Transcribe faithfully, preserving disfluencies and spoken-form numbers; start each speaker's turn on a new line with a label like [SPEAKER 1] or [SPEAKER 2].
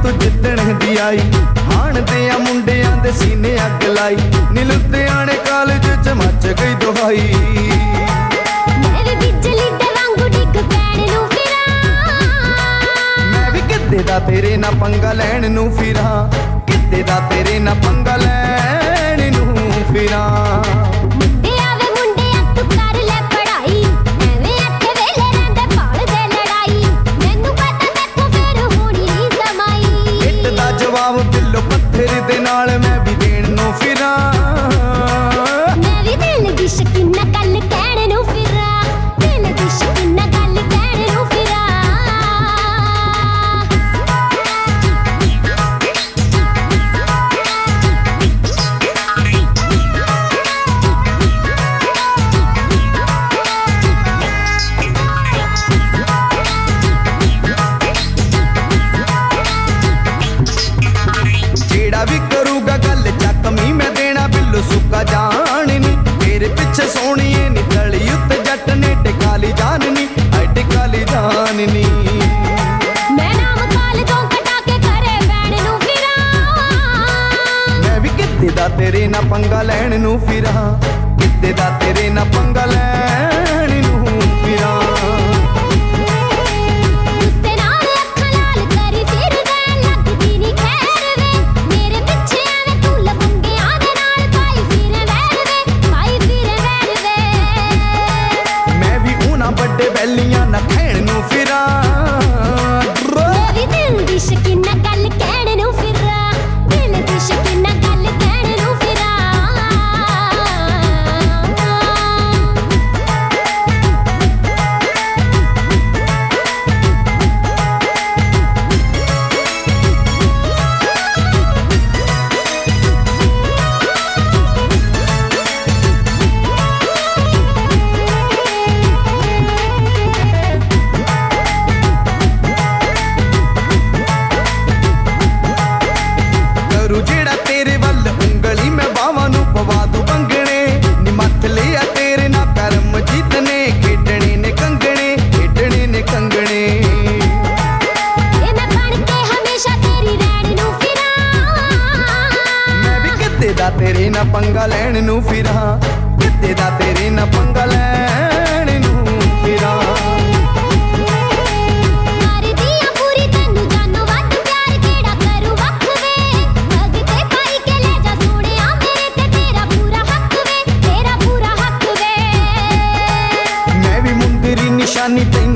[SPEAKER 1] तू जितने दी आई हाण दिया मुंडियां दे सीने अग लाई नी लुधियाने कॉलेज च मच गई दुहाई
[SPEAKER 2] मेरे बिजली दे वांगू डिग पैण नू फिरां
[SPEAKER 1] मैं भी किते दा तेरे ना पंगा लैण नू फिरां किते दा तेरे ना पंगा लैण नू फिरां दिलो पत्थर दे नाल मैं भी देण नू फिरां
[SPEAKER 2] मैं भी दिल दी शकीना गल कहण नू फिरां दिल दी शकीना गल कहण नू फिरां
[SPEAKER 1] भी करूगा गल चकमी मैं देना बिल्लो सुक्का जान नी मेरे पिछे सोनिए नी तली उत्ते जट ने टिकाली जान नी हाय टिकाली जान नी
[SPEAKER 2] मैं नाम काल तो कटा के करे बैण नू फिरां
[SPEAKER 1] मैं भी किते दा तेरे ना पंगा लैण नू फिरां किते दा तेरे ना पंगा लैण नू फिरां बड़े बैलियां ना खैण नू फिरां
[SPEAKER 2] मेरी दिल दी शकीना गल कहण नू फिरां दिल दी शकीना गल कहण नू फिरां
[SPEAKER 1] जेड़ा तेरे वल उंगली मैं बावां नू पवा दूं बंगणे नी मत लिया तेरे ना करम जीतने खेडने ने कंगणे खेडने ने कंगणे
[SPEAKER 2] ए मैं बन के हमेशा तेरी रैण नू फिरां
[SPEAKER 1] मैं भी किते दा तेरे ना पंगा लैण नू फिरां किते दा तेरे ना पंगा लैण नू फिरां निशानी